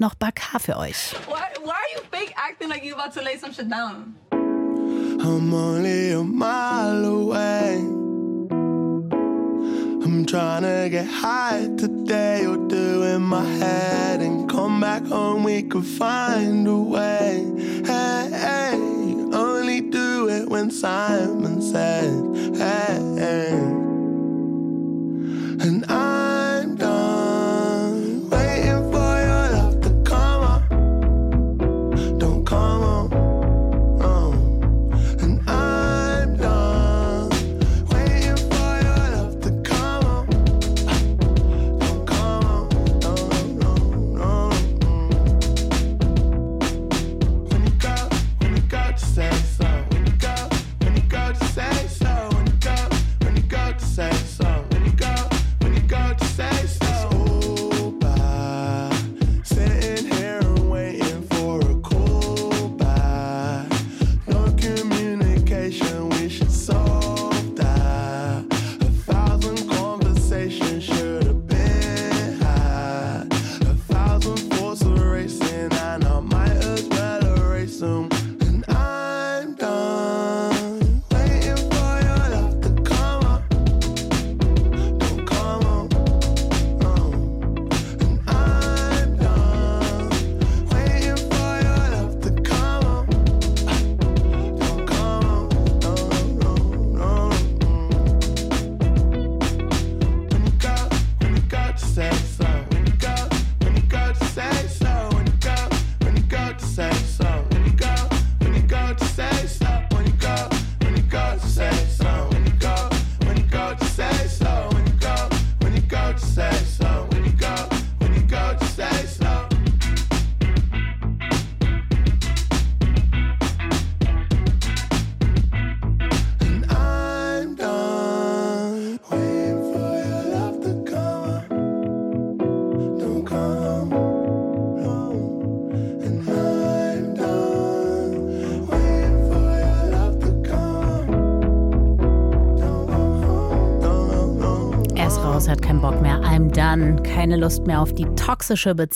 noch Bakar für euch. Why are you fake acting like you about to lay some shit down? I'm only a mile away. I'm trying to get high today. You're doing my head and come back home. We could find a way. Hey, hey, only do it when Simon says, hey, hey. And I'm done waiting for your love to come up. Don't come up. Hat keinen Bock mehr, I'm done, keine Lust mehr auf die toxische Beziehung.